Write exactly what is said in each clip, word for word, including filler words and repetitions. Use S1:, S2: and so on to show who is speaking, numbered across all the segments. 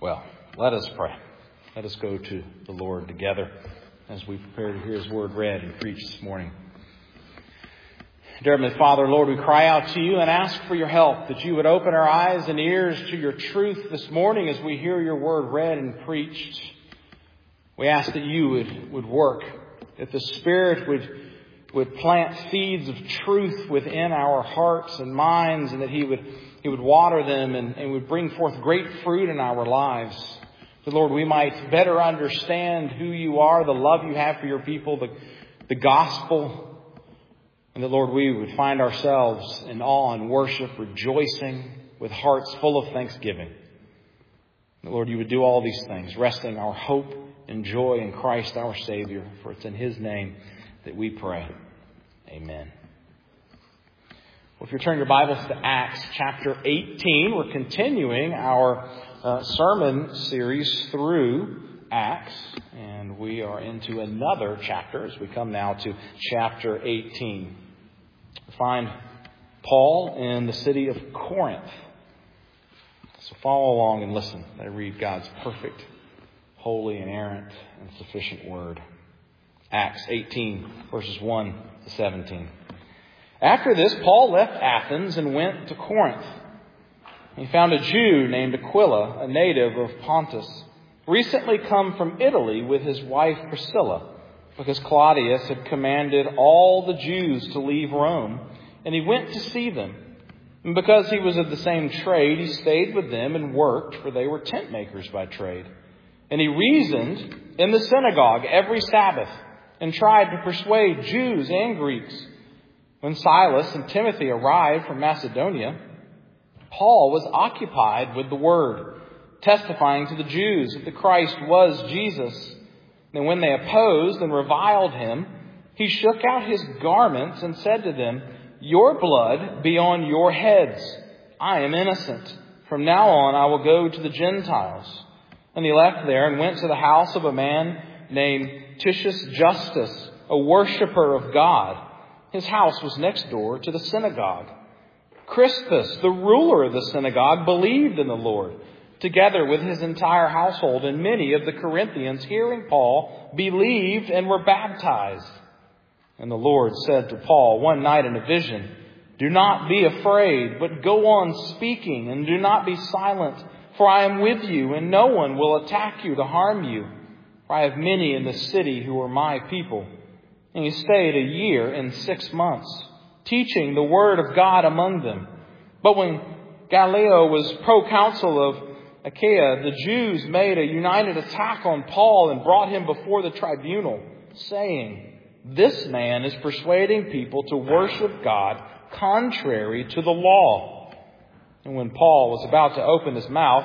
S1: Well, let us pray. Let us go to the Lord together as we prepare to hear His word read and preached this morning. Dear Heavenly Father, Lord, we cry out to you and ask for your help, that you would open our eyes and ears to your truth this morning as we hear your word read and preached. We ask that you would, would work, that the Spirit would, would plant seeds of truth within our hearts and minds, and that He would, He would water them and, and would bring forth great fruit in our lives. That, Lord, we might better understand who you are, the love you have for your people, the, the gospel. And that, Lord, we would find ourselves in awe and worship, rejoicing with hearts full of thanksgiving. That, Lord, you would do all these things, resting our hope and joy in Christ our Savior. For it's in His name that we pray. Amen. Well, if you turn your Bibles to Acts chapter eighteen, we're continuing our uh, sermon series through Acts. And we are into another chapter as we come now to chapter eighteen. We find Paul in the city of Corinth. So follow along and listen. I read God's perfect, holy, inerrant, and sufficient word. Acts eighteen, verses one to seventeen. After this, Paul left Athens and went to Corinth. He found a Jew named Aquila, a native of Pontus, recently come from Italy with his wife Priscilla, because Claudius had commanded all the Jews to leave Rome, and he went to see them. And because he was of the same trade, he stayed with them and worked, for they were tent makers by trade. And he reasoned in the synagogue every Sabbath and tried to persuade Jews and Greeks. When Silas and Timothy arrived from Macedonia, Paul was occupied with the word, testifying to the Jews that the Christ was Jesus. And when they opposed and reviled him, he shook out his garments and said to them, "Your blood be on your heads. I am innocent. From now on I will go to the Gentiles." And he left there and went to the house of a man named Titius Justus, a worshipper of God. His house was next door to the synagogue. Crispus, the ruler of the synagogue, believed in the Lord, together with his entire household, and many of the Corinthians, hearing Paul, believed and were baptized. And the Lord said to Paul one night in a vision, "Do not be afraid, but go on speaking, and do not be silent, for I am with you, and no one will attack you to harm you. For I have many in the city who are my people." And he stayed a year and six months, teaching the word of God among them. But when Gallio was proconsul of Achaia, the Jews made a united attack on Paul and brought him before the tribunal, saying, "This man is persuading people to worship God contrary to the law." And when Paul was about to open his mouth,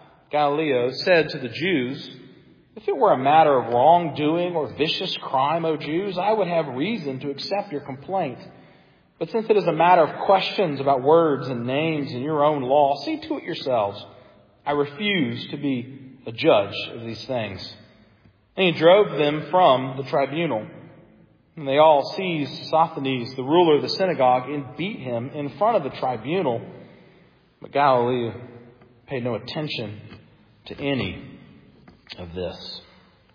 S1: Gallio said to the Jews, "If it were a matter of wrongdoing or vicious crime, O Jews, I would have reason to accept your complaint. But since it is a matter of questions about words and names in your own law, see to it yourselves. I refuse to be a judge of these things." And he drove them from the tribunal. And they all seized Sosthenes, the ruler of the synagogue, and beat him in front of the tribunal. But Gallio paid no attention to any of this.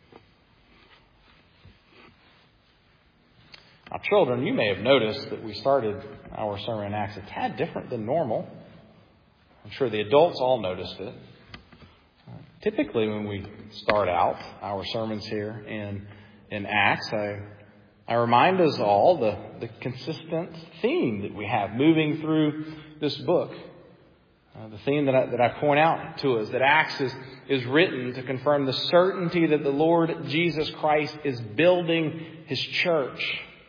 S1: Now, children, you may have noticed that we started our sermon in Acts a tad different than normal. I'm sure the adults all noticed it. Uh, typically, when we start out our sermons here in in Acts, I I remind us all the, the consistent theme that we have moving through this book. Uh, the theme that I, that I point out to us, that Acts is, is written to confirm the certainty that the Lord Jesus Christ is building His church.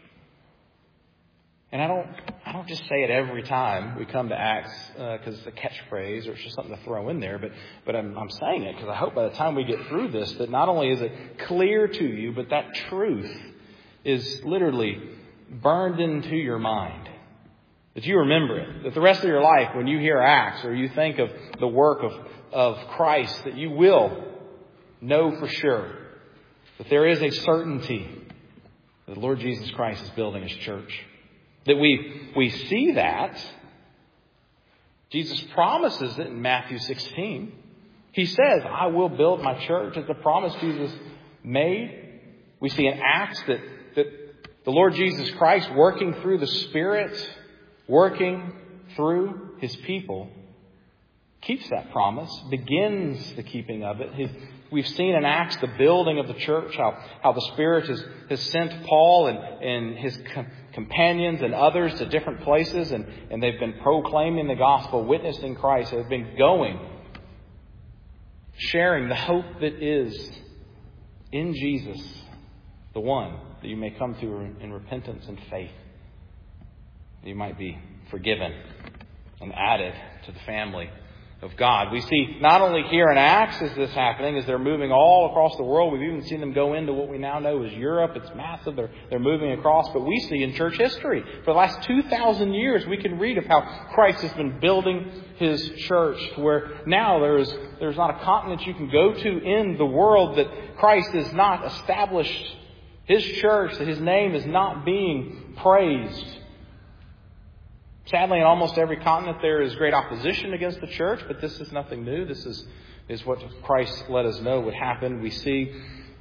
S1: And I don't I don't just say it every time we come to Acts because uh, it's a catchphrase or it's just something to throw in there, but but I'm, I'm saying it because I hope by the time we get through this that not only is it clear to you, but that truth is literally burned into your mind. That you remember it. That the rest of your life, when you hear Acts or you think of the work of, of Christ, that you will know for sure that there is a certainty that the Lord Jesus Christ is building His church. That we, we see that. Jesus promises it in Matthew sixteen. He says, I will build my church. It's a promise Jesus made. We see in Acts that, that the Lord Jesus Christ, working through the Spirit, working through His people, keeps that promise, begins the keeping of it. His, we've seen in Acts the building of the church, how, how the Spirit has, has sent Paul and, and his com- companions and others to different places, and, and they've been proclaiming the gospel, witnessing Christ. They've been going, sharing the hope that is in Jesus, the one that you may come to in repentance and faith. You might be forgiven and added to the family of God. We see not only here in Acts is this happening, as they're moving all across the world. We've even seen them go into what we now know as Europe. It's massive. They're, they're moving across. But we see in church history, for the last two thousand years, we can read of how Christ has been building His church, to where now there is, there's not a continent you can go to in the world that Christ has not established His church, that His name is not being praised. Sadly, in almost every continent there is great opposition against the church, but this is nothing new. This is, is what Christ let us know would happen. We see,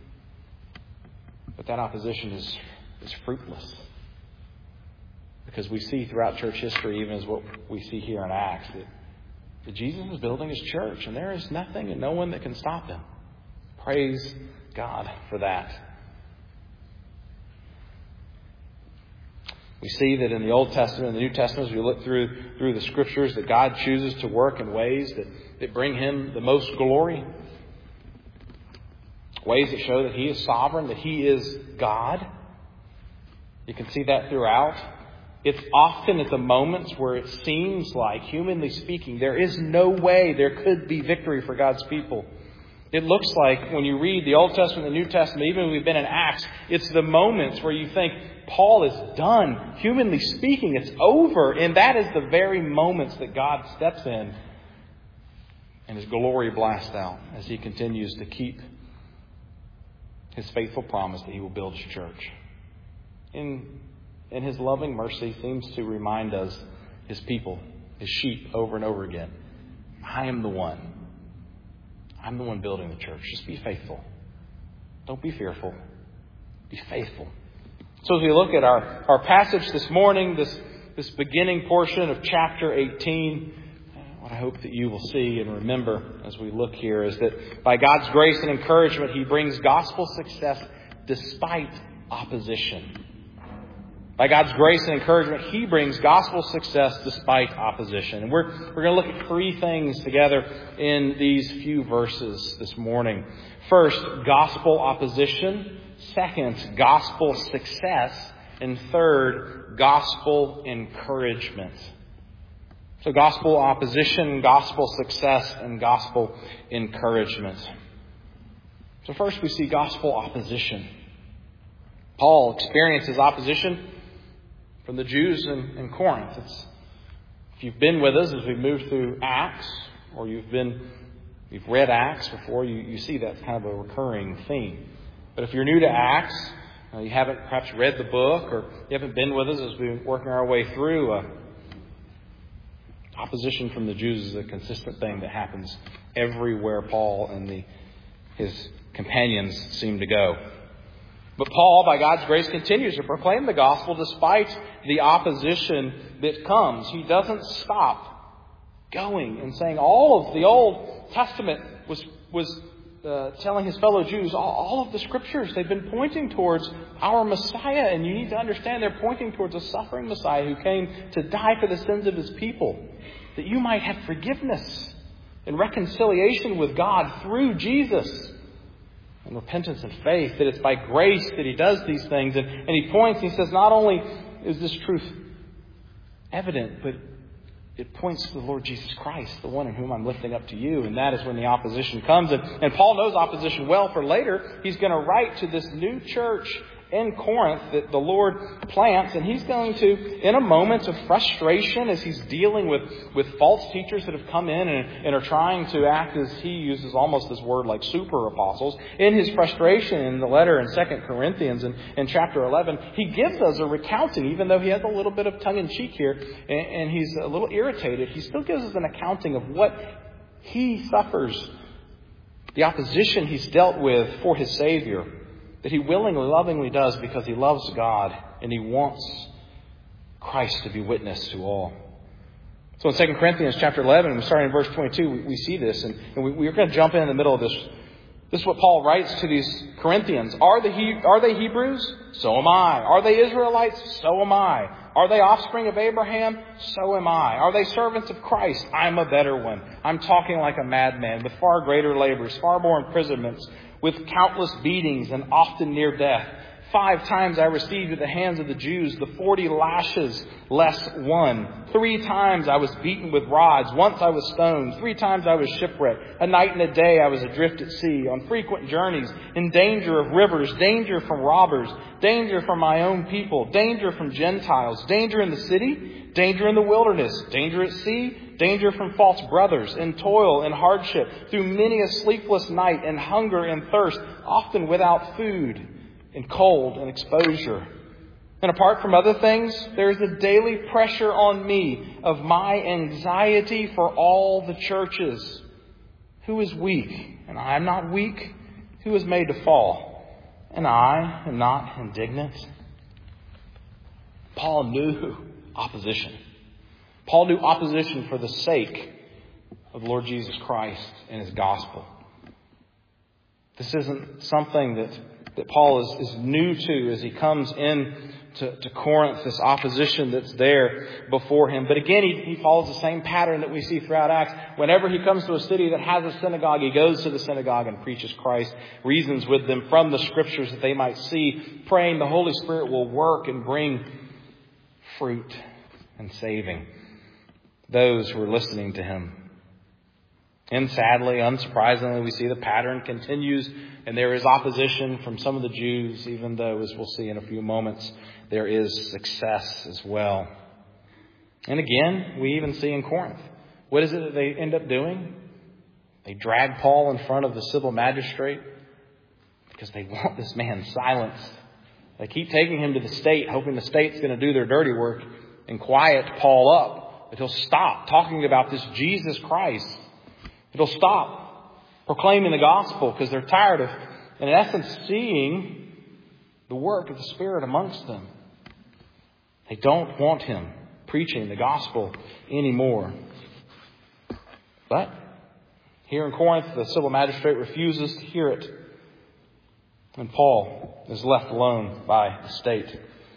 S1: but that opposition is, is fruitless. Because we see throughout church history, even as what we see here in Acts, that, that Jesus is building His church, and there is nothing and no one that can stop Him. Praise God for that. We see that in the Old Testament and the New Testament, as we look through through the Scriptures, that God chooses to work in ways that, that bring Him the most glory. Ways that show that He is sovereign, that He is God. You can see that throughout. It's often at the moments where it seems like, humanly speaking, there is no way there could be victory for God's people. It looks like when you read the Old Testament and the New Testament, even when we've been in Acts, it's the moments where you think, Paul is done. Humanly speaking, it's over. And that is the very moments that God steps in and His glory blasts out as He continues to keep His faithful promise that He will build His church. In, in His loving mercy seems to remind us, His people, His sheep, over and over again. I am the one. I'm the one building the church. Just be faithful. Don't be fearful. Be faithful. So as we look at our, our passage this morning, this, this beginning portion of chapter eighteen, what I hope that you will see and remember as we look here is that by God's grace and encouragement, He brings gospel success despite opposition. By God's grace and encouragement, He brings gospel success despite opposition. And we're, we're going to look at three things together in these few verses this morning. First, gospel opposition. Second, gospel success. And third, gospel encouragement. So gospel opposition, gospel success, and gospel encouragement. So first we see gospel opposition. Paul experiences opposition from the Jews in, in Corinth. It's, if you've been with us as we've moved through Acts, or you've been you've read Acts before, you, you see that's kind of a recurring theme. But if you're new to Acts, uh, you haven't perhaps read the book, or you haven't been with us as we've been working our way through, uh, opposition from the Jews is a consistent thing that happens everywhere Paul and the, his companions seem to go. But Paul, by God's grace, continues to proclaim the gospel despite the opposition that comes. He doesn't stop going and saying all of the Old Testament was was uh, telling his fellow Jews, all, all of the Scriptures, they've been pointing towards our Messiah. And you need to understand they're pointing towards a suffering Messiah who came to die for the sins of His people, that you might have forgiveness and reconciliation with God through Jesus. And repentance and faith, that it's by grace that He does these things. And, and he points, he says, not only is this truth evident, but it points to the Lord Jesus Christ, the one in whom I'm lifting up to you. And that is when the opposition comes. And, and Paul knows opposition well, for later he's going to write to this new church in Corinth that the Lord plants, and he's going to, in a moment of frustration as he's dealing with, with false teachers that have come in and, and are trying to act, as he uses almost this word like super apostles, in his frustration in the letter in Second Corinthians and in chapter eleven, he gives us a recounting, even though he has a little bit of tongue-in-cheek here and, and he's a little irritated, he still gives us an accounting of what he suffers the opposition he's dealt with for his Savior, that he willingly, lovingly does because he loves God and he wants Christ to be witness to all. So in Second Corinthians chapter eleven, starting in verse twenty-two, we, we see this, and, and we, we're going to jump in, in the middle of this. This is what Paul writes to these Corinthians. Are they, he, are they Hebrews? So am I. Are they Israelites? So am I. Are they offspring of Abraham? So am I. Are they servants of Christ? I'm a better one. I'm talking like a madman, with far greater labors, far more imprisonments, with countless beatings and often near death. Five times I received at the hands of the Jews the forty lashes less one. Three times I was beaten with rods. Once I was stoned. Three times I was shipwrecked. A night and a day I was adrift at sea, on frequent journeys, in danger of rivers, danger from robbers, danger from my own people, danger from Gentiles, danger in the city, danger in the wilderness, danger at sea, danger from false brothers, in toil and hardship, through many a sleepless night, and hunger and thirst, often without food, in cold and exposure. And apart from other things, there is a daily pressure on me of my anxiety for all the churches. Who is weak? And I am not weak. Who is made to fall? And I am not indignant. Paul knew opposition. Paul knew opposition for the sake of the Lord Jesus Christ and His gospel. This isn't something that that Paul is, is new to as he comes in to, to Corinth, this opposition that's there before him. But again, he, he follows the same pattern that we see throughout Acts. Whenever he comes to a city that has a synagogue, he goes to the synagogue and preaches Christ, reasons with them from the Scriptures that they might see, praying the Holy Spirit will work and bring fruit and saving those who are listening to him. And sadly, unsurprisingly, we see the pattern continues, and there is opposition from some of the Jews, even though, as we'll see in a few moments, there is success as well. And again, we even see in Corinth, what is it that they end up doing? They drag Paul in front of the civil magistrate because they want this man silenced. They keep taking him to the state, hoping the state's going to do their dirty work and quiet Paul up. But he'll stop talking about this Jesus Christ. It'll stop proclaiming the gospel because they're tired of, in essence, seeing the work of the Spirit amongst them. They don't want him preaching the gospel anymore. But here in Corinth, the civil magistrate refuses to hear it. And Paul is left alone by the state.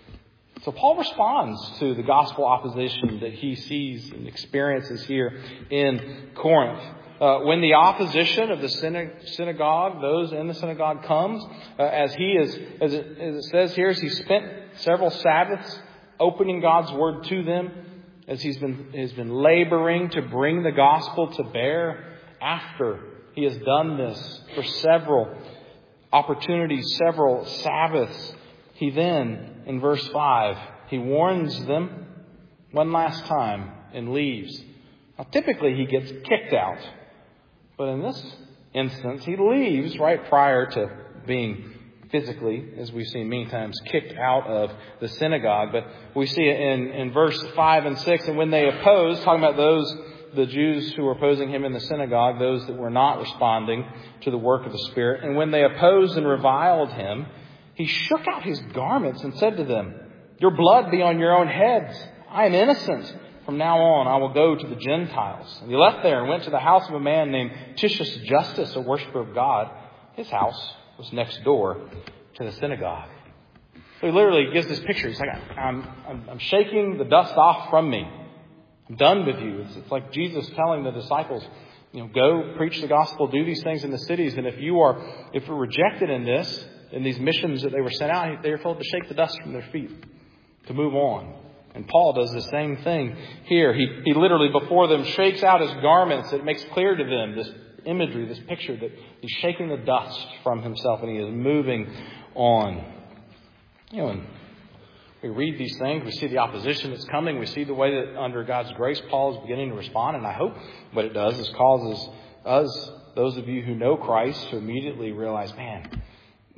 S1: So Paul responds to the gospel opposition that he sees and experiences here in Corinth. Uh, when the opposition of the synagogue, those in the synagogue, comes, uh, as he is, as it, as it says here, as he spent several Sabbaths opening God's word to them, as he's been has been laboring to bring the gospel to bear. After he has done this for several opportunities, several Sabbaths, he then, in verse five, he warns them one last time and leaves. Now, typically he gets kicked out. But in this instance, he leaves right prior to being physically, as we've seen many times, kicked out of the synagogue. But we see it in, in verse five and six. And when they opposed, talking about those, the Jews who were opposing him in the synagogue, those that were not responding to the work of the Spirit. And when they opposed and reviled him, he shook out his garments and said to them, "Your blood be on your own heads. I am innocent. From now on, I will go to the Gentiles." And he left there and went to the house of a man named Titius Justus, a worshiper of God. His house was next door to the synagogue. So he literally gives this picture. He's like, I'm, I'm, I'm shaking the dust off from me. I'm done with you. It's, it's like Jesus telling the disciples, you know, go preach the gospel, do these things in the cities. And if you are, if you're rejected in this, in these missions that they were sent out, they were told to shake the dust from their feet, to move on. And Paul does the same thing here. He, he literally before them shakes out his garments. It makes clear to them this imagery, this picture that he's shaking the dust from himself and he is moving on. You know, and we read these things. We see the opposition that's coming. We see the way that under God's grace, Paul is beginning to respond. And I hope what it does is causes us, those of you who know Christ, to immediately realize, man,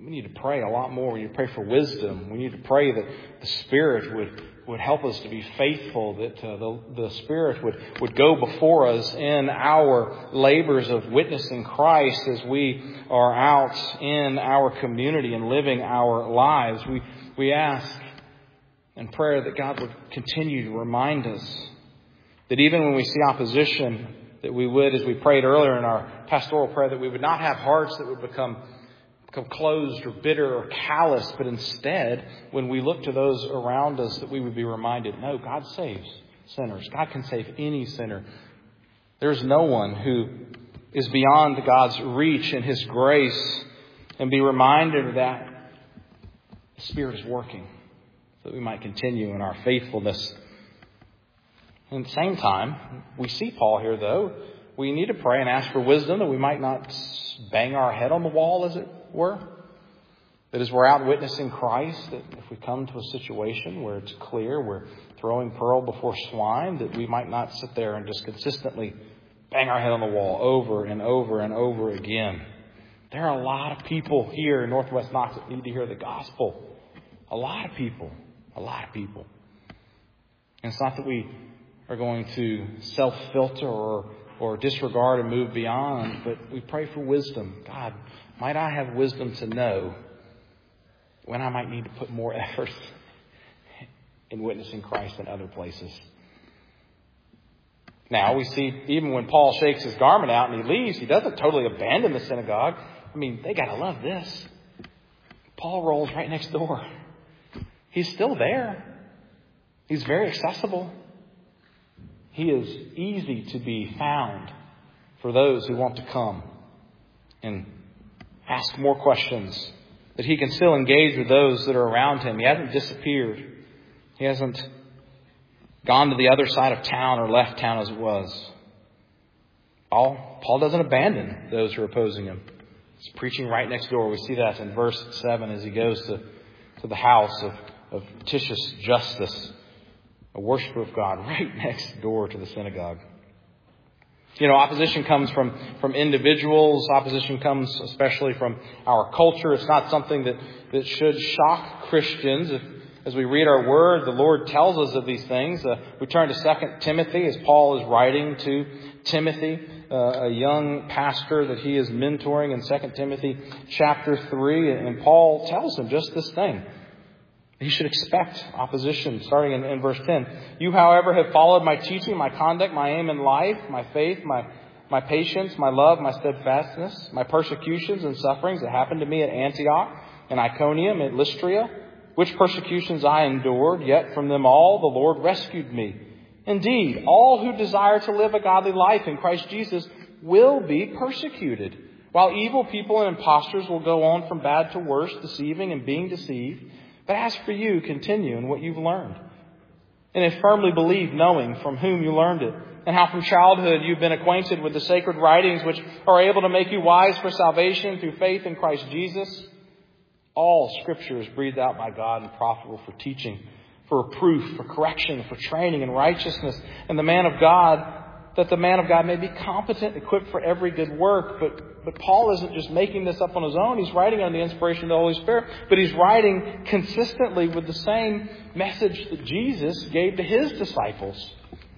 S1: we need to pray a lot more. We need to pray for wisdom. We need to pray that the Spirit would, would help us to be faithful, that uh, the, the Spirit would, would go before us in our labors of witnessing Christ as we are out in our community and living our lives. We, we ask in prayer that God would continue to remind us that even when we see opposition, that we would, as we prayed earlier in our pastoral prayer, that we would not have hearts that would become, become closed or bitter or callous, but instead, when we look to those around us, that we would be reminded, no, God saves sinners. God can save any sinner. There's no one who is beyond God's reach and His grace, and be reminded that the Spirit is working so that we might continue in our faithfulness. At the same time, we see Paul here, though. We need to pray and ask for wisdom that we might not bang our head on the wall, as it were. That as we're out witnessing Christ, that if we come to a situation where it's clear we're throwing pearl before swine, that we might not sit there and just consistently bang our head on the wall over and over and over again. There are a lot of people here in Northwest Knox that need to hear the gospel. A lot of people. A lot of people. And it's not that we are going to self-filter or, or disregard and move beyond, but we pray for wisdom. God, might I have wisdom to know when I might need to put more effort in witnessing Christ in other places. Now, we see even when Paul shakes his garment out and he leaves, he doesn't totally abandon the synagogue. I mean, they got to love this. Paul rolls right next door. He's still there. He's very accessible. He is easy to be found for those who want to come and ask more questions. That he can still engage with those that are around him. He hasn't disappeared. He hasn't gone to the other side of town or left town as it was. Paul, Paul doesn't abandon those who are opposing him. He's preaching right next door. We see that in verse seven as he goes to, to the house of, of Titius Justus, a worshiper of God, right next door to the synagogue. You know, opposition comes from, from individuals. Opposition comes especially from our culture. It's not something that, that should shock Christians. If, as we read our word, the Lord tells us of these things. Uh, we turn to Second Timothy as Paul is writing to Timothy, uh, a young pastor that he is mentoring in Second Timothy chapter three. And Paul tells him just this thing. He should expect opposition, starting in, in verse ten. You, however, have followed my teaching, my conduct, my aim in life, my faith, my, my patience, my love, my steadfastness, my persecutions and sufferings that happened to me at Antioch and Iconium and Lystria, which persecutions I endured, yet from them all the Lord rescued me. Indeed, all who desire to live a godly life in Christ Jesus will be persecuted, while evil people and impostors will go on from bad to worse, deceiving and being deceived. But as for you, continue in what you've learned, and have firmly believed, knowing from whom you learned it, and how from childhood you've been acquainted with the sacred writings which are able to make you wise for salvation through faith in Christ Jesus. All Scripture is breathed out by God and profitable for teaching, for reproof, for correction, for training in righteousness, and the man of God, that the man of God may be competent, equipped for every good work. But but Paul isn't just making this up on his own. He's writing under the inspiration of the Holy Spirit, but he's writing consistently with the same message that Jesus gave to his disciples.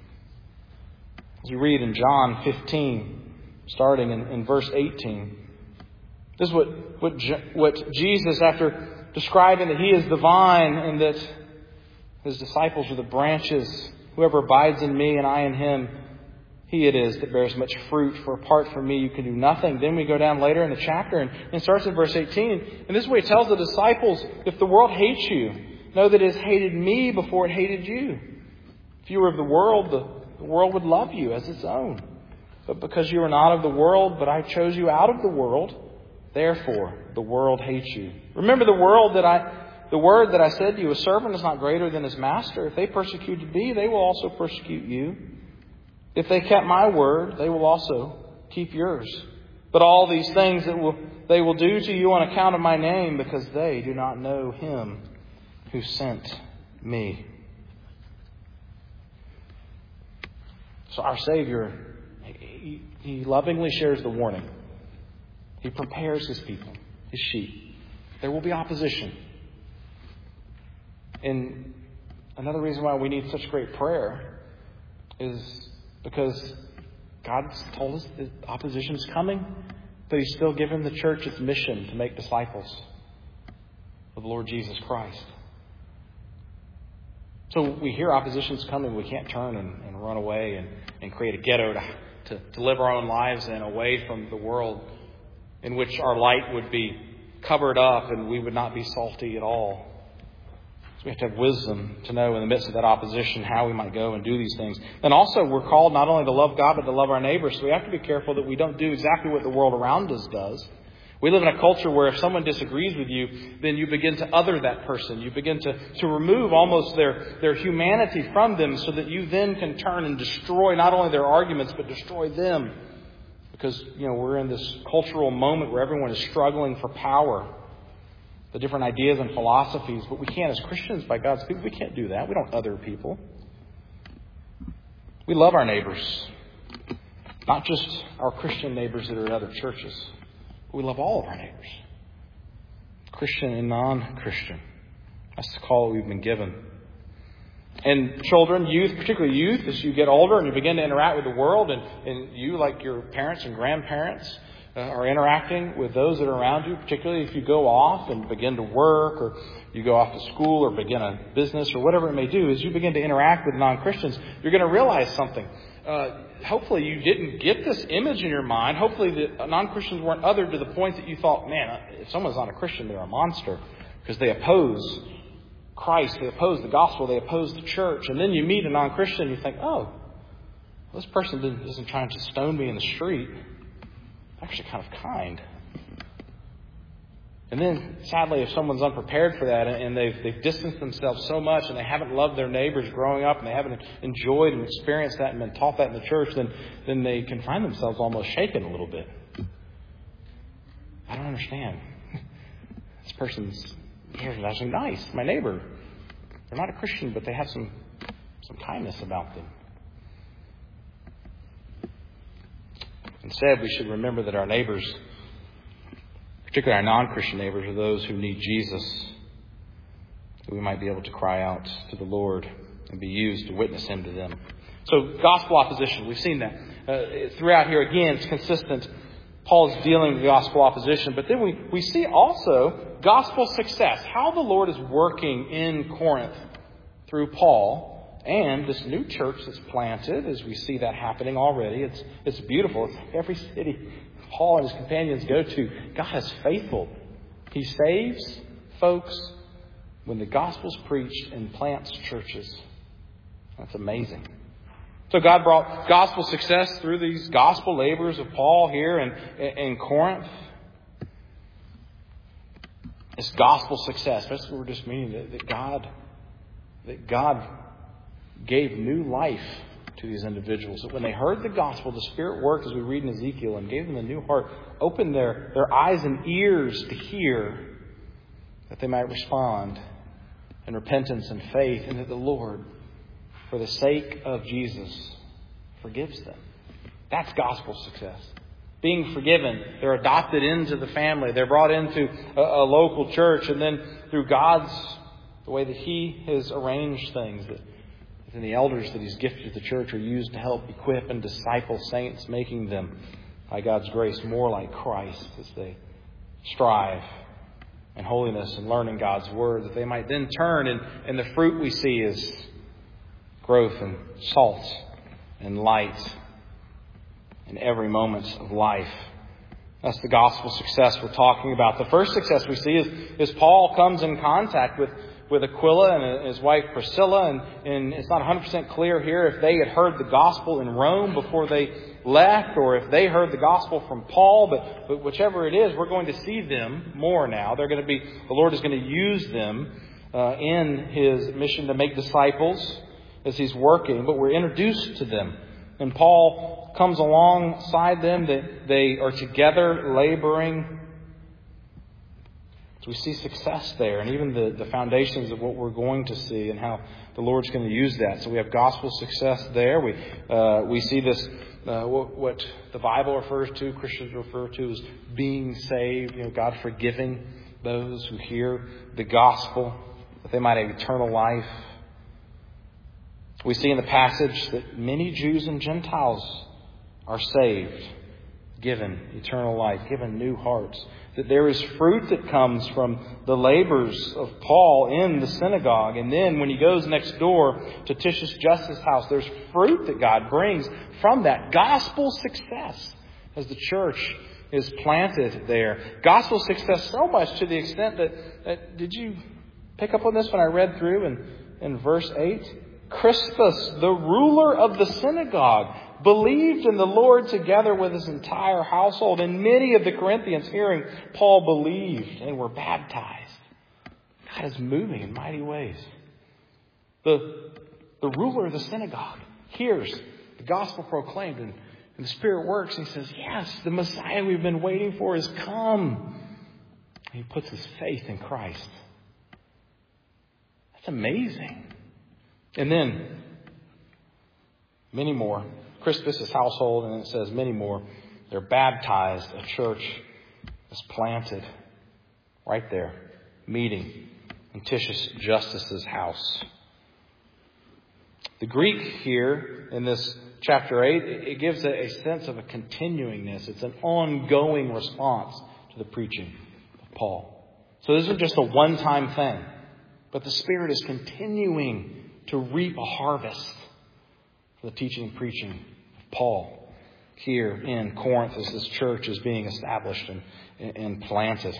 S1: As we read in John fifteen, starting in, in verse eighteen, this is what, what, what Jesus, after describing that he is the vine and that his disciples are the branches, whoever abides in me and I in him, he it is that bears much fruit, for apart from me you can do nothing. Then we go down later in the chapter and it starts in verse eighteen. And this is what he tells the disciples, if the world hates you, know that it has hated me before it hated you. If you were of the world, the, the world would love you as its own. But because you are not of the world, but I chose you out of the world, therefore the world hates you. Remember the world that I, the word that I said to you, a servant is not greater than his master. If they persecuted me, they will also persecute you. If they kept my word, they will also keep yours. But all these things that will they will do to you on account of my name, because they do not know him who sent me. So our Savior, he, he lovingly shares the warning. He prepares his people, his sheep. There will be opposition. And another reason why we need such great prayer is because God's told us that opposition is coming, but He's still given the church its mission to make disciples of the Lord Jesus Christ. So we hear opposition's coming. We can't turn and, and run away and, and create a ghetto to, to, to live our own lives in, away from the world in which our light would be covered up and we would not be salty at all. So we have to have wisdom to know in the midst of that opposition how we might go and do these things. And also we're called not only to love God but to love our neighbors. So we have to be careful that we don't do exactly what the world around us does. We live in a culture where if someone disagrees with you, then you begin to other that person. You begin to, to remove almost their, their humanity from them so that you then can turn and destroy not only their arguments, but destroy them. Because, you know, we're in this cultural moment where everyone is struggling for power, the different ideas and philosophies. But we can't, as Christians, by God's people, we can't do that. We don't other people. We love our neighbors, not just our Christian neighbors that are in other churches. We love all of our neighbors, Christian and non-Christian. That's the call that we've been given. And children, youth, particularly youth, as you get older and you begin to interact with the world, and, and you, like your parents and grandparents, uh, are interacting with those that are around you, particularly if you go off and begin to work, or you go off to school, or begin a business, or whatever it may do, as you begin to interact with non-Christians, you're going to realize something. Uh, hopefully you didn't get this image in your mind. Hopefully the non-Christians weren't othered to the point that you thought, man, if someone's not a Christian, they're a monster. Because they oppose Christ, they oppose the gospel, they oppose the church. And then you meet a non-Christian and you think, oh, well, this person isn't trying to stone me in the street. They're actually kind of kind. And then, sadly, if someone's unprepared for that and they've, they've distanced themselves so much and they haven't loved their neighbors growing up and they haven't enjoyed and experienced that and been taught that in the church, then, then they can find themselves almost shaken a little bit. I don't understand. This person's actually nice, my neighbor. They're not a Christian, but they have some, some kindness about them. Instead, we should remember that our neighbors, particularly our non-Christian neighbors, are those who need Jesus, that we might be able to cry out to the Lord and be used to witness Him to them. So, gospel opposition, we've seen that. Uh, throughout here, again, it's consistent. Paul is dealing with gospel opposition. But then we, we see also gospel success, how the Lord is working in Corinth through Paul and this new church that's planted, as we see that happening already. It's, it's beautiful. It's every city Paul and his companions go to. God is faithful. He saves folks when the gospel's preached and plants churches. That's amazing. So God brought gospel success through these gospel labors of Paul here in, in Corinth. It's gospel success. That's what we're just meaning, that, that God, that God gave new life to these individuals. That when they heard the gospel, the Spirit worked, as we read in Ezekiel, and gave them a new heart, opened their, their eyes and ears to hear, that they might respond in repentance and faith, and that the Lord, for the sake of Jesus, forgives them. That's gospel success. Being forgiven, they're adopted into the family, they're brought into a, a local church, and then through God's, the way that He has arranged things, that and the elders that He's gifted to the church are used to help equip and disciple saints, making them, by God's grace, more like Christ as they strive in holiness and learning God's Word, that they might then turn, and, and the fruit we see is growth and salt and light in every moment of life. That's the gospel success we're talking about. The first success we see is, is Paul comes in contact with with Aquila and his wife Priscilla, and, and it's not one hundred percent clear here if they had heard the gospel in Rome before they left, or if they heard the gospel from Paul, but, but whichever it is, we're going to see them more now. They're going to be, the Lord is going to use them uh, in His mission to make disciples as He's working, but we're introduced to them. And Paul comes alongside them, that they are together laboring. So we see success there, and even the, the foundations of what we're going to see and how the Lord's going to use that. So we have gospel success there. We uh, we see this, uh, what, what the Bible refers to, Christians refer to as being saved, you know, God forgiving those who hear the gospel, that they might have eternal life. We see in the passage that many Jews and Gentiles are saved, given eternal life, given new hearts. That there is fruit that comes from the labors of Paul in the synagogue. And then when he goes next door to Titius Justus' house, there's fruit that God brings from that. Gospel success as the church is planted there. Gospel success so much to the extent that, that did you pick up on this when I read through in, in verse eight? Crispus, the ruler of the synagogue, believed in the Lord together with his entire household. And many of the Corinthians, hearing Paul, believed and were baptized. God is moving in mighty ways. The, the ruler of the synagogue hears the gospel proclaimed, and, and the Spirit works. And he says, yes, the Messiah we've been waiting for has come. And he puts his faith in Christ. That's amazing. And then, many more. Crispus' household, and it says many more. They're baptized. A church is planted right there, meeting in Titius Justus' house. The Greek here in this chapter eight, it gives a, a sense of a continuingness. It's an ongoing response to the preaching of Paul. So this isn't just a one-time thing, but the Spirit is continuing to reap a harvest for the teaching and preaching of Paul here in Corinth as this church is being established and, and planted.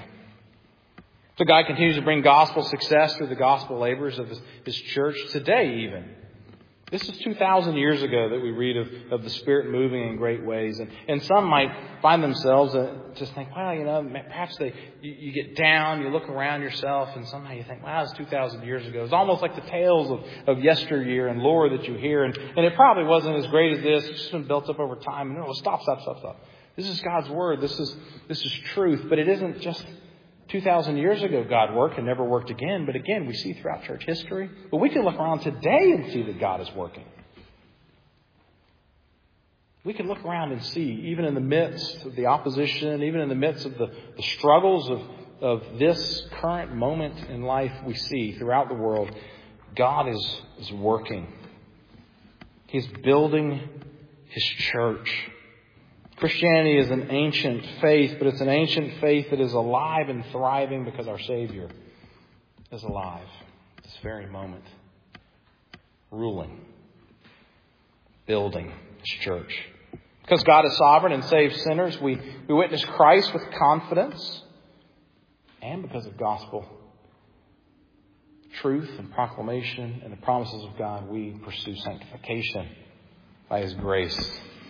S1: So God continues to bring gospel success through the gospel labors of his, his church today even. This is two thousand years ago that we read of, of the Spirit moving in great ways. And, and some might find themselves uh, just think, well, you know, perhaps they you, you get down, you look around yourself, and somehow you think, wow, it's two thousand years ago. It's almost like the tales of, of yesteryear and lore that you hear. And, and it probably wasn't as great as this. It's just been built up over time. And no, stop, stop, stop, stop. This is God's Word. This is this is truth. But it isn't just two thousand years ago God worked and never worked again. But again, we see throughout church history. But we can look around today and see that God is working. We can look around and see, even in the midst of the opposition, even in the midst of the, the struggles of, of this current moment in life, we see throughout the world, God is, is working. He's building His church. Christianity is an ancient faith, but it's an ancient faith that is alive and thriving because our Savior is alive at this very moment. Ruling, building His church. Because God is sovereign and saves sinners, we, we witness Christ with confidence. And because of gospel truth and proclamation and the promises of God, we pursue sanctification by His grace.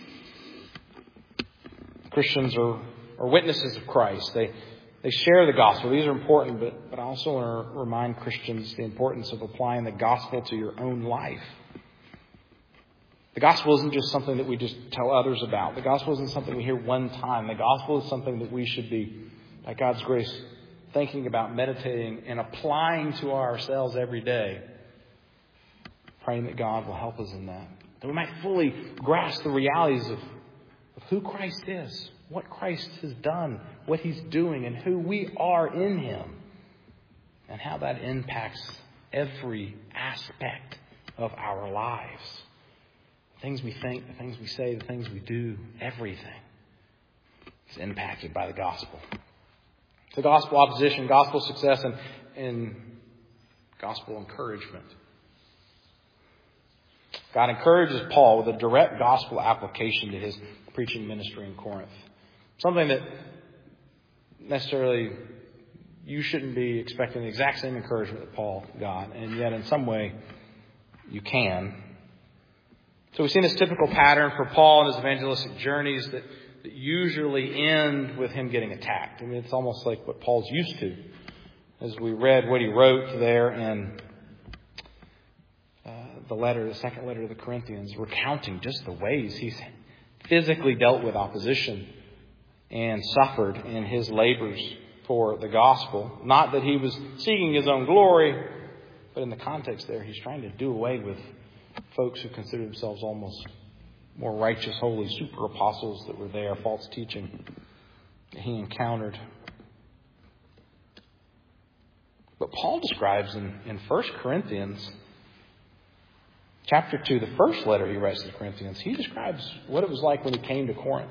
S1: Christians are, are witnesses of Christ. They they share the gospel. These are important, but, but I also want to remind Christians the importance of applying the gospel to your own life. The gospel isn't just something that we just tell others about. The gospel isn't something we hear one time. The gospel is something that we should be, by God's grace, thinking about, meditating, and applying to ourselves every day. Praying that God will help us in that. That we might fully grasp the realities of of who Christ is, what Christ has done, what He's doing, and who we are in Him, and how that impacts every aspect of our lives. The things we think, the things we say, the things we do, everything is impacted by the gospel. The gospel opposition, gospel success, and, and gospel encouragement. God encourages Paul with a direct gospel application to his preaching ministry in Corinth. Something that necessarily you shouldn't be expecting the exact same encouragement that Paul got, and yet in some way you can. So we've seen this typical pattern for Paul and his evangelistic journeys that, that usually end with him getting attacked. I mean, it's almost like what Paul's used to. As we read what he wrote there in uh, the letter, the second letter to the Corinthians, recounting just the ways he's physically dealt with opposition and suffered in his labors for the gospel. Not that he was seeking his own glory, but in the context there, he's trying to do away with folks who consider themselves almost more righteous, holy, super apostles that were there, false teaching that he encountered. But Paul describes in, in First Corinthians chapter two, the first letter he writes to the Corinthians, he describes what it was like when he came to Corinth.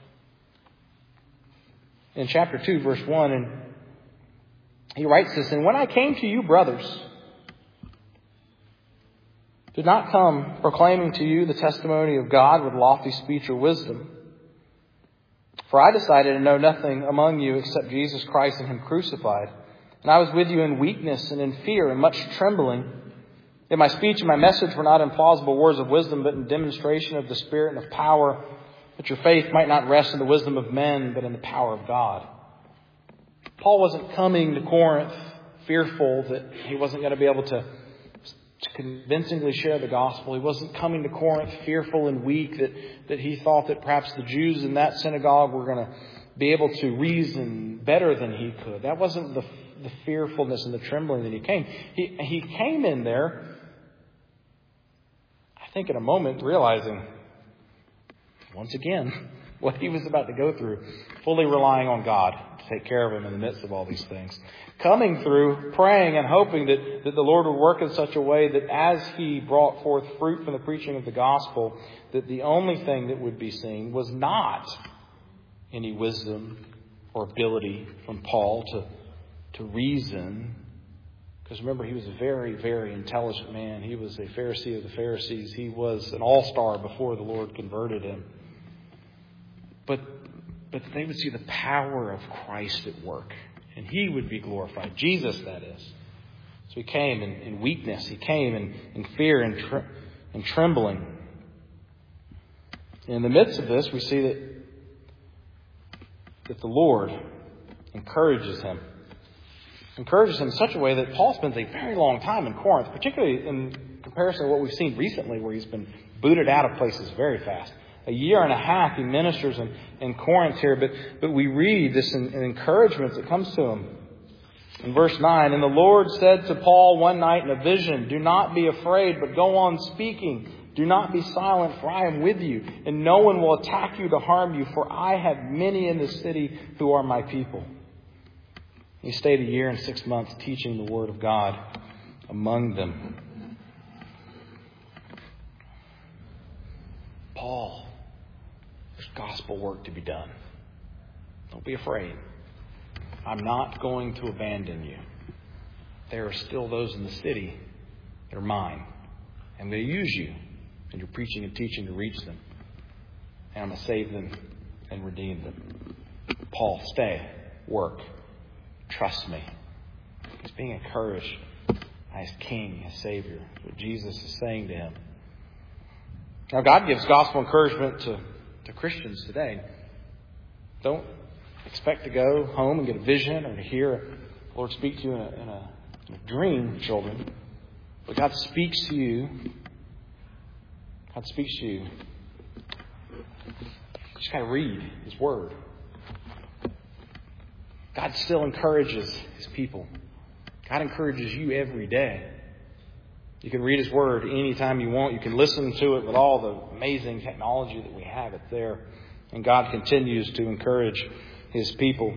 S1: In chapter two, verse one, and he writes this, "And when I came to you, brothers, did not come proclaiming to you the testimony of God with lofty speech or wisdom. For I decided to know nothing among you except Jesus Christ and Him crucified. And I was with you in weakness and in fear and much trembling. Yet my speech and my message were not in plausible words of wisdom, but in demonstration of the Spirit and of power, that your faith might not rest in the wisdom of men, but in the power of God." Paul wasn't coming to Corinth fearful that he wasn't going to be able to to convincingly share the gospel. He wasn't coming to Corinth fearful and weak that, that he thought that perhaps the Jews in that synagogue were going to be able to reason better than he could. That wasn't the, the fearfulness and the trembling that he came. He, he came in there, I think in a moment, realizing once again what he was about to go through, fully relying on God to take care of him in the midst of all these things. Coming through, praying and hoping that, that the Lord would work in such a way that as he brought forth fruit from the preaching of the gospel, that the only thing that would be seen was not any wisdom or ability from Paul to, to reason. Because remember, he was a very, very intelligent man. He was a Pharisee of the Pharisees. He was an all-star before the Lord converted him. But, but they would see the power of Christ at work. And He would be glorified. Jesus, that is. So He came in, in weakness. He came in, in fear and, tre- and trembling. And in the midst of this, we see that, that the Lord encourages him. Encourages him in such a way that Paul spends a very long time in Corinth, particularly in comparison to what we've seen recently, where he's been booted out of places very fast. A year and a half he ministers in, in Corinth here, but, but we read this in, in encouragement that comes to him. In verse nine, "And the Lord said to Paul one night in a vision, 'Do not be afraid, but go on speaking. Do not be silent, for I am with you, and no one will attack you to harm you, for I have many in the city who are my people.'" He stayed a year and six months teaching the Word of God among them. Paul, there's gospel work to be done. Don't be afraid. I'm not going to abandon you. There are still those in the city that are mine. I'm going to use you in your preaching and teaching to reach them. And I'm going to save them and redeem them. Paul, stay, work, trust me. He's being encouraged by his King, his Savior. That's what Jesus is saying to him. Now, God gives gospel encouragement to, to Christians today. Don't expect to go home and get a vision or to hear the Lord speak to you in a, in a, in a dream, children. But God speaks to you. God speaks to you. You just got to read His Word. God still encourages His people. God encourages you every day. You can read His Word anytime you want. You can listen to it with all the amazing technology that we have. It's there. And God continues to encourage His people.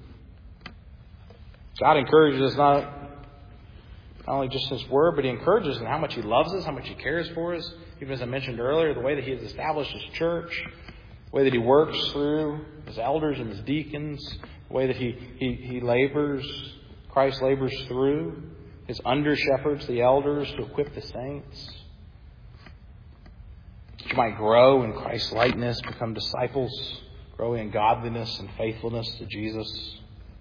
S1: God encourages us not, not only just His Word, but He encourages us in how much He loves us, how much He cares for us. Even as I mentioned earlier, the way that He has established His church, the way that He works through His elders and His deacons, the way that He, he, he labors, Christ labors through His under-shepherds, the elders, to equip the saints. That you might grow in Christ's likeness, become disciples, grow in godliness and faithfulness to Jesus.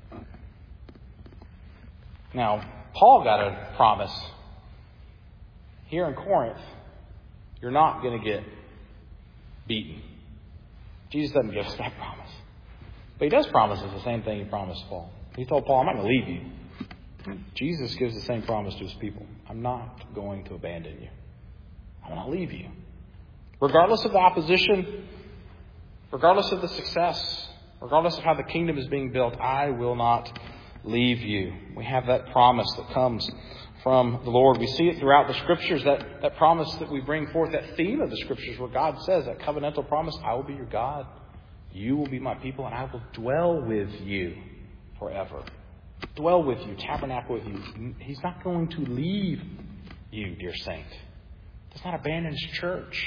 S1: Now, Paul got a promise. Here in Corinth, you're not going to get beaten. Jesus doesn't give us that promise. But He does promise us the same thing He promised Paul. He told Paul, I'm not going to leave you. Jesus gives the same promise to His people. I'm not going to abandon you. I'm going to leave you. Regardless of the opposition, regardless of the success, regardless of how the kingdom is being built, I will not leave you. We have that promise that comes from the Lord. We see it throughout the Scriptures, that, that promise that we bring forth, that theme of the Scriptures where God says, that covenantal promise, I will be your God, you will be my people, and I will dwell with you forever. dwell with you, tabernacle with you. He's not going to leave you, dear saint. He does not abandon His church.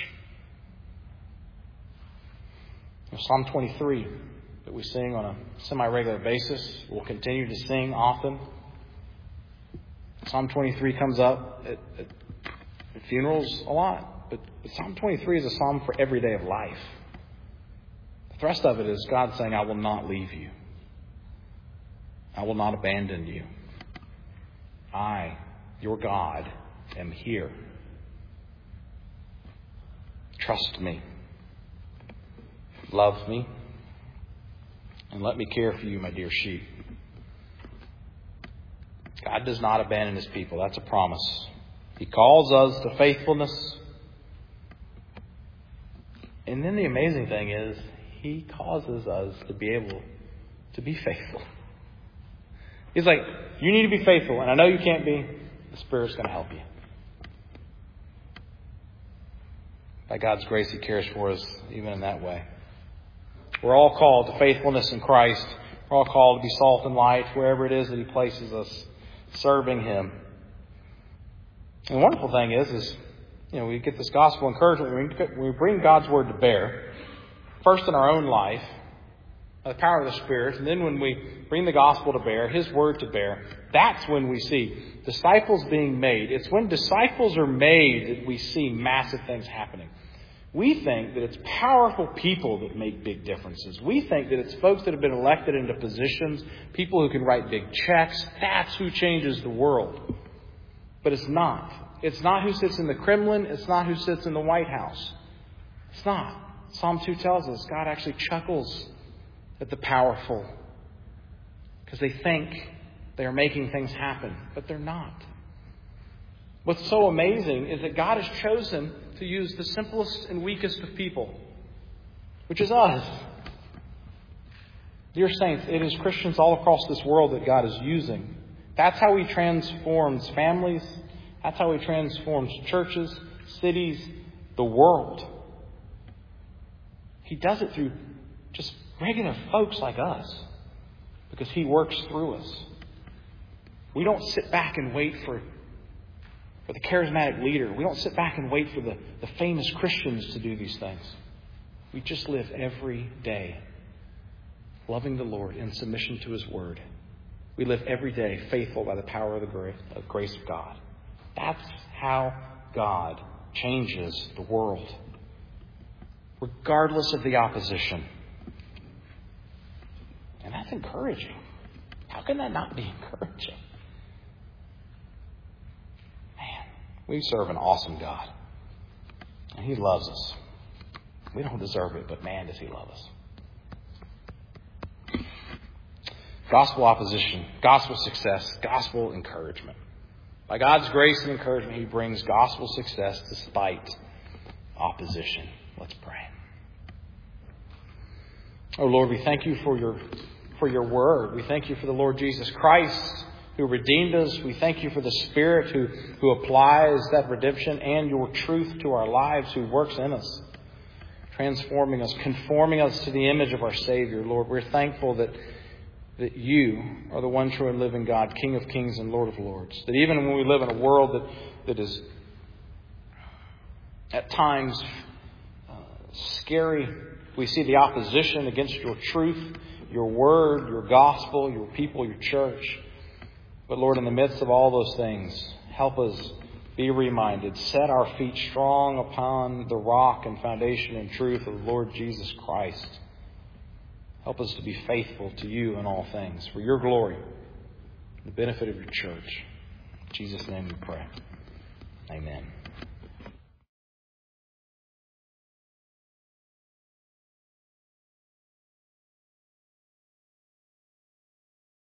S1: Psalm twenty-three that we sing on a semi-regular basis, we'll continue to sing often. Psalm twenty-three comes up at, at, at funerals a lot, but, but Psalm twenty-three is a psalm for every day of life. The thrust of it is God saying, I will not leave you. I will not abandon you. I, your God, am here. Trust me. Love me. And let me care for you, my dear sheep. God does not abandon His people. That's a promise. He calls us to faithfulness. And then the amazing thing is, He causes us to be able to be faithful. He's like, you need to be faithful. And I know you can't be. The Spirit's going to help you. By God's grace, He cares for us even in that way. We're all called to faithfulness in Christ. We're all called to be salt and light wherever it is that He places us, serving Him. And the wonderful thing is, is you know, we get this gospel encouragement. We bring God's Word to bear, first in our own life, by the power of the Spirit, and then when we bring the gospel to bear, His Word to bear, that's when we see disciples being made. It's when disciples are made that we see massive things happening. We think that it's powerful people that make big differences. We think that it's folks that have been elected into positions, people who can write big checks. That's who changes the world. But it's not. It's not who sits in the Kremlin. It's not who sits in the White House. It's not. Psalm two tells us God actually chuckles at the powerful because they think they are making things happen, but they're not. What's so amazing is that God has chosen to use the simplest and weakest of people, which is us. Dear saints, it is Christians all across this world that God is using. That's how He transforms families. That's how He transforms churches, cities, the world. He does it through just regular folks like us because He works through us. We don't sit back and wait for, for the charismatic leader. We don't sit back and wait for the, the famous Christians to do these things. We just live every day loving the Lord in submission to His Word. We live every day faithful by the power of the grace of, grace of God. That's how God changes the world, regardless of the opposition. And that's encouraging. How can that not be encouraging? Man, we serve an awesome God. And He loves us. We don't deserve it, but man, does He love us. Gospel opposition, gospel success, gospel encouragement. By God's grace and encouragement, He brings gospel success despite opposition. Let's pray. Oh Lord, we thank You for Your for Your Word. We thank You for the Lord Jesus Christ who redeemed us. We thank You for the Spirit who, who applies that redemption and Your truth to our lives, who works in us, transforming us, conforming us to the image of our Savior. Lord, we're thankful that, that You are the one true and living God, King of kings and Lord of lords. That even when we live in a world that, that is at times uh, scary, we see the opposition against Your truth, Your Word, Your gospel, Your people, Your church. But Lord, in the midst of all those things, help us be reminded, set our feet strong upon the rock and foundation and truth of the Lord Jesus Christ. Help us to be faithful to You in all things, for Your glory, the benefit of Your church. In Jesus' name we pray. Amen.